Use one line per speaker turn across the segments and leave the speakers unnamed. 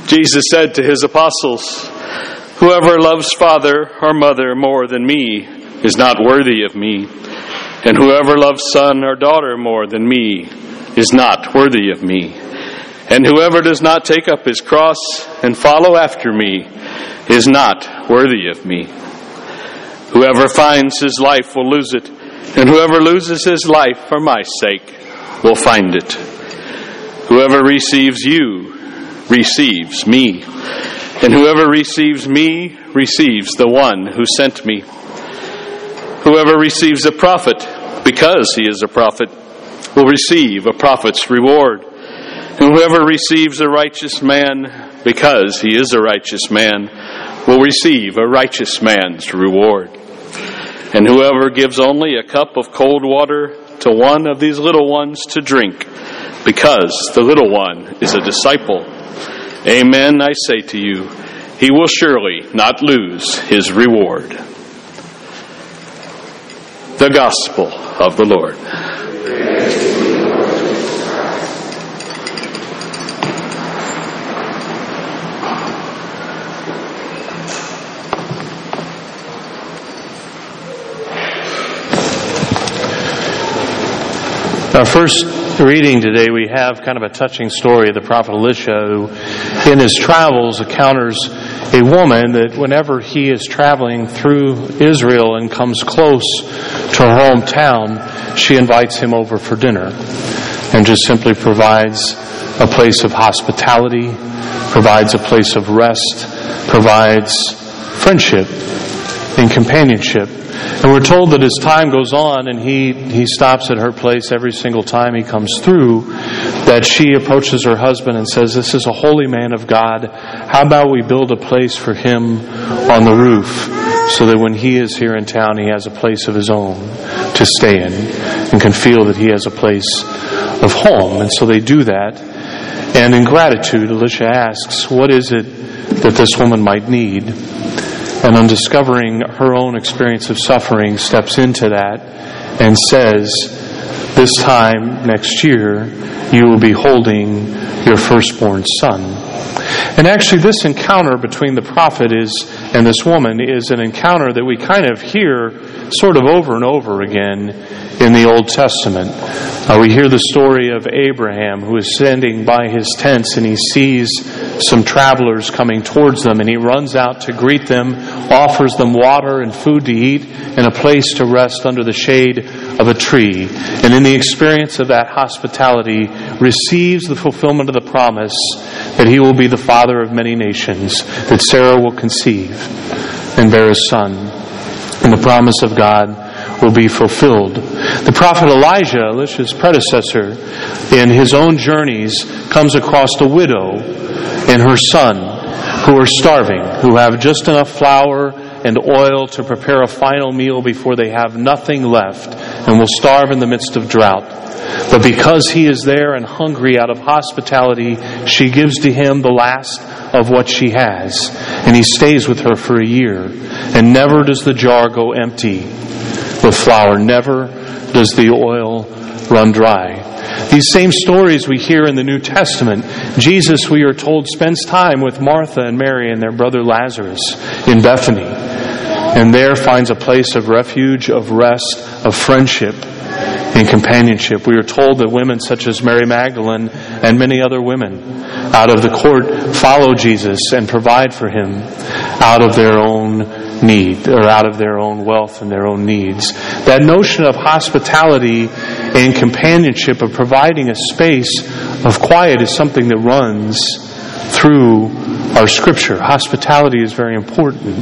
Jesus said to his apostles, "Whoever loves father or mother more than me is not worthy of me, and whoever loves son or daughter more than me is not worthy of me. And whoever does not take up his cross and follow after me is not worthy of me. Whoever finds his life will lose it, and whoever loses his life for my sake will find it. Whoever receives you receives me, and whoever receives me receives the one who sent me. Whoever receives a prophet because he is a prophet will receive a prophet's reward. And whoever receives a righteous man because he is a righteous man will receive a righteous man's reward. And whoever gives only a cup of cold water to one of these little ones to drink, because the little one is a disciple, amen, I say to you, he will surely not lose his reward." The Gospel of the Lord.
Our first reading today, we have kind of a touching story of the prophet Elisha, who in his travels encounters a woman that whenever he is traveling through Israel and comes close to her hometown, she invites him over for dinner and just simply provides a place of hospitality, provides a place of rest, provides friendship and companionship. And we're told that as time goes on and he stops at her place every single time he comes through, that she approaches her husband and says, "This is a holy man of God. How about we build a place for him on the roof so that when he is here in town, he has a place of his own to stay in and can feel that he has a place of home." And so they do that. And in gratitude, Elisha asks, what is it that this woman might need? And on discovering her own experience of suffering, steps into that and says, "This time next year, you will be holding your firstborn son." And actually, this encounter between the prophet and this woman is an encounter that we kind of hear sort of over and over again in the Old Testament. We hear the story of Abraham, who is standing by his tents and he sees some travelers coming towards them, and he runs out to greet them, offers them water and food to eat and a place to rest under the shade of a tree. And in the experience of that hospitality, receives the fulfillment of the promise that he will be the father of many nations, that Sarah will conceive and bear a son, and the promise of God will be fulfilled. The prophet Elijah, Elisha's predecessor, in his own journeys, comes across a widow and her son who are starving, who have just enough flour and oil to prepare a final meal before they have nothing left and will starve in the midst of drought. But because he is there and hungry out of hospitality, she gives to him the last of what she has. And he stays with her for a year. And never does the jar go empty with flour. Never does the oil run dry. These same stories we hear in the New Testament. Jesus, we are told, spends time with Martha and Mary and their brother Lazarus in Bethany. And there finds a place of refuge, of rest, of friendship and companionship. We are told that women such as Mary Magdalene and many other women out of the court follow Jesus and provide for him out of their own need, or out of their own wealth and their own needs. That notion of hospitality and companionship, of providing a space of quiet, is something that runs through our Scripture. Hospitality is very important.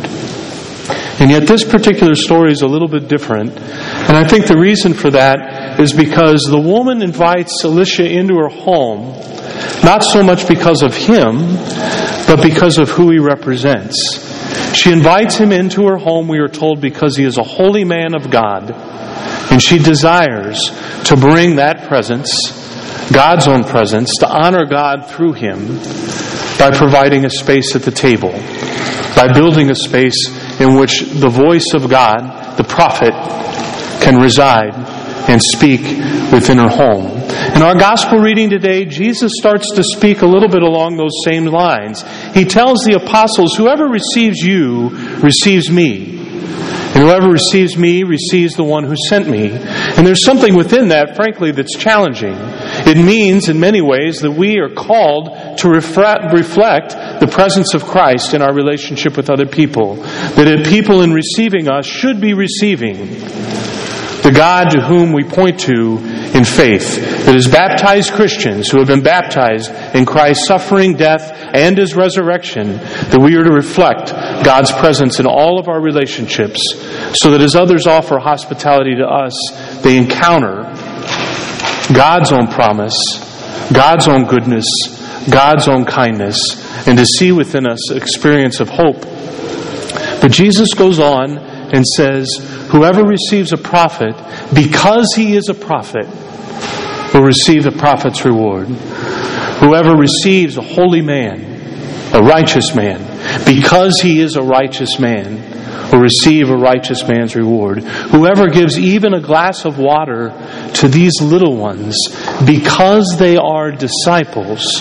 And yet this particular story is a little bit different. And I think the reason for that is because the woman invites Elisha into her home, not so much because of him, but because of who he represents. She invites him into her home, we are told, because he is a holy man of God. And she desires to bring that presence, God's own presence, to honor God through him by providing a space at the table, by building a space in which the voice of God, the prophet, can reside and speak within her home. In our gospel reading today, Jesus starts to speak a little bit along those same lines. He tells the apostles, "Whoever receives you receives me. And whoever receives me receives the one who sent me." And there's something within that, frankly, that's challenging. It means, in many ways, that we are called to reflect the presence of Christ in our relationship with other people. That people in receiving us should be receiving the God to whom we point to in faith. That as baptized Christians who have been baptized in Christ's suffering, death, and His resurrection, that we are to reflect God's presence in all of our relationships, so that as others offer hospitality to us, they encounter God's own promise, God's own goodness, God's own kindness, and to see within us an experience of hope. But Jesus goes on and says, "Whoever receives a prophet, because he is a prophet, will receive the prophet's reward. Whoever receives a holy man, a righteous man, because he is a righteous man, will receive a righteous man's reward. Whoever gives even a glass of water to these little ones, because they are disciples,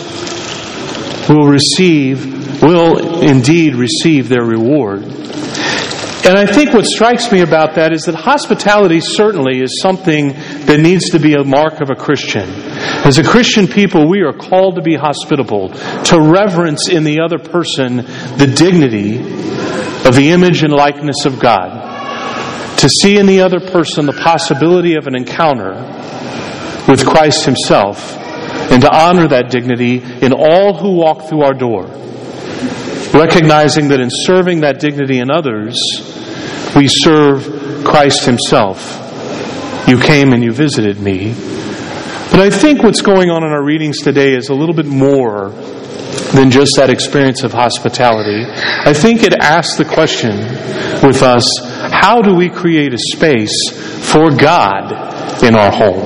will indeed receive their reward." And I think what strikes me about that is that hospitality certainly is something that needs to be a mark of a Christian. As a Christian people, we are called to be hospitable, to reverence in the other person the dignity of the image and likeness of God, to see in the other person the possibility of an encounter with Christ Himself, and to honor that dignity in all who walk through our door, recognizing that in serving that dignity in others, we serve Christ Himself. "You came and you visited me." But I think what's going on in our readings today is a little bit more than just that experience of hospitality. I think it asks the question with us, how do we create a space for God in our home?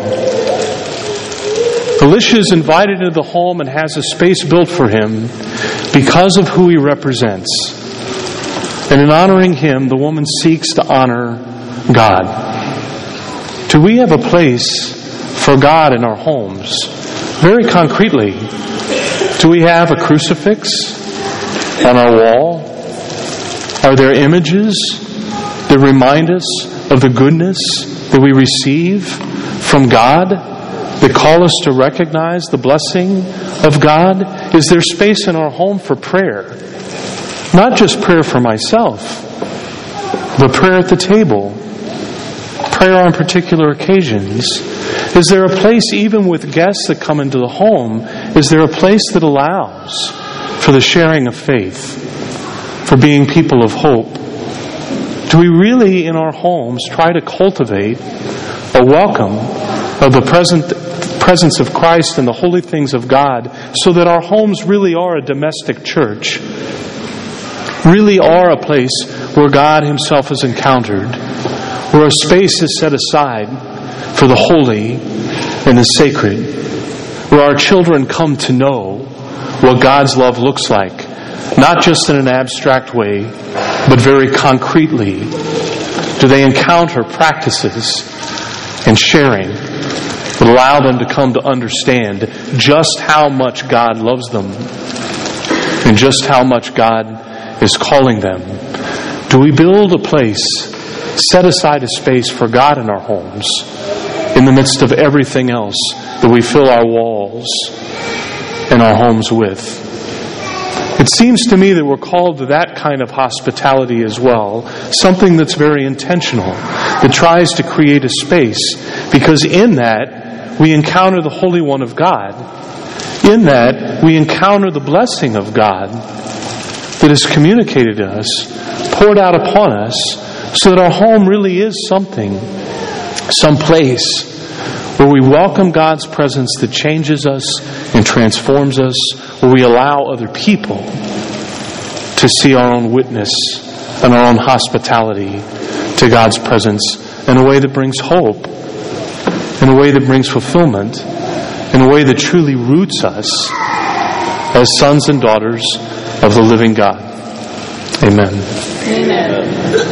Elisha is invited into the home and has a space built for him because of who he represents. And in honoring him, the woman seeks to honor God. Do we have a place for God in our homes? Very concretely, do we have a crucifix on our wall? Are there images that remind us of the goodness that we receive from God, that call us to recognize the blessing of God? Is there space in our home for prayer? Not just prayer for myself, but prayer at the table, prayer on particular occasions. Is there a place, even with guests that come into the home, is there a place that allows for the sharing of faith, for being people of hope? Do we really in our homes try to cultivate a welcome of the presence of Christ and the holy things of God, so that our homes really are a domestic church, really are a place where God Himself is encountered, where a space is set aside for the holy and the sacred, where our children come to know what God's love looks like, not just in an abstract way, but very concretely. Do they encounter practices and sharing that allow them to come to understand just how much God loves them and just how much God is calling them? Do we build a place, set aside a space for God in our homes, in the midst of everything else that we fill our walls and our homes with? It seems to me that we're called to that kind of hospitality as well, something that's very intentional, that tries to create a space, because in that we encounter the Holy One of God. In that we encounter the blessing of God that is communicated to us, poured out upon us, so that our home really is something, some place where we welcome God's presence that changes us and transforms us, where we allow other people to see our own witness and our own hospitality to God's presence in a way that brings hope, in a way that brings fulfillment, in a way that truly roots us as sons and daughters of the living God. Amen.
Amen.